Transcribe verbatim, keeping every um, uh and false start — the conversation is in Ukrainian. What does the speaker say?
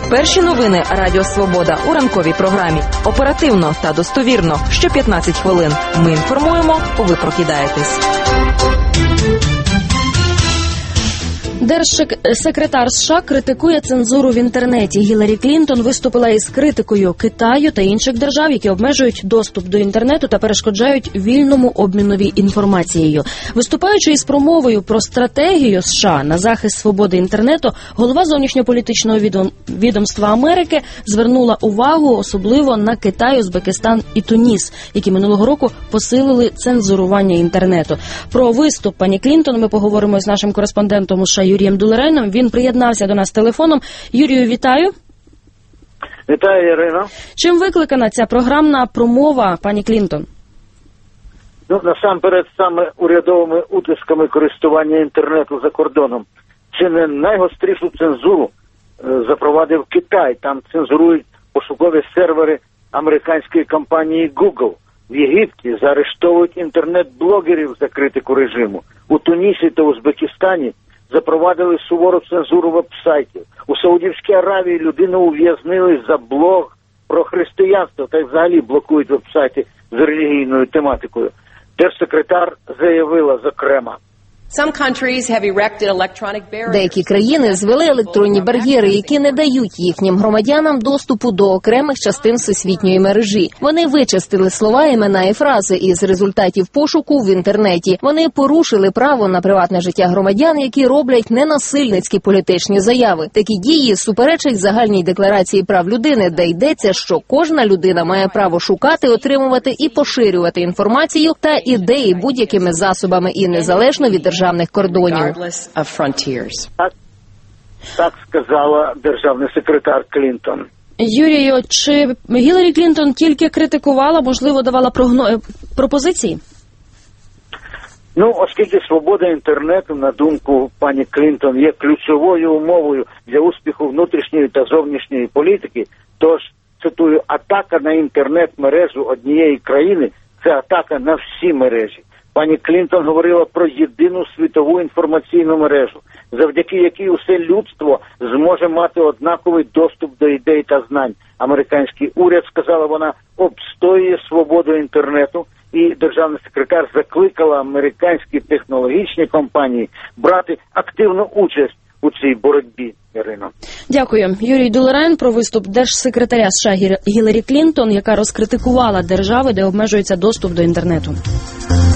Перші новини Радіо Свобода у ранковій програмі. Оперативно та достовірно. Що п'ятнадцять хвилин. Ми інформуємо, ви прокидаєтесь. Держсекретар США критикує цензуру в інтернеті. Гіларі Клінтон виступила із критикою Китаю та інших держав, які обмежують доступ до інтернету та перешкоджають вільному обмінові інформацією. Виступаючи із промовою про стратегію США на захист свободи інтернету, голова зовнішньополітичного відомства Америки звернула увагу особливо на Китай, Узбекистан і Туніс, які минулого року посилили цензурування інтернету. Про виступ пані Клінтон ми поговоримо з нашим кореспондентом у США Юрієм Дулереном. Він приєднався до нас телефоном. Юрію, вітаю. Вітаю, Ірино. Чим викликана ця програмна промова пані Клінтон? Ну, насамперед, саме урядовими утисками користування інтернету за кордоном. Чи не найгострішу цензуру е, запровадив Китай. Там цензурують пошукові сервери американської компанії Google. В Єгипті заарештовують інтернет-блогерів за критику режиму. У Тунісі та Узбекистані запровадили сувору цензуру веб-сайтів. У Саудівській Аравії людину ув'язнили за блог про християнство, та й взагалі блокують веб-сайти з релігійною тематикою. Держсекретар заявила, зокрема, деякі країни звели електронні бар'єри, які не дають їхнім громадянам доступу до окремих частин всесвітньої мережі. Вони вичистили слова, імена і фрази із результатів пошуку в інтернеті. Вони порушили право на приватне життя громадян, які роблять ненасильницькі політичні заяви. Такі дії суперечать загальній декларації прав людини, де йдеться, що кожна людина має право шукати, отримувати і поширювати інформацію та ідеї будь-якими засобами і незалежно від державних державних кордонів. Так, так сказала державний секретар Клінтон. Юрію, чи Гіларі Клінтон тільки критикувала, можливо, давала прогно... пропозиції? Ну, оскільки свобода інтернету, на думку пані Клінтон, є ключовою умовою для успіху внутрішньої та зовнішньої політики, тож, цитую, атака на інтернет-мережу однієї країни – це атака на всі мережі. Пані Клінтон говорила про єдину світову інформаційну мережу, завдяки якій усе людство зможе мати однаковий доступ до ідей та знань. Американський уряд, сказала вона, обстоює свободу інтернету, і державний секретар закликала американські технологічні компанії брати активну участь у цій боротьбі. Ірино. Дякую. Юрій Дулерен про виступ держсекретаря США Гіларі Клінтон, яка розкритикувала держави, де обмежується доступ до інтернету.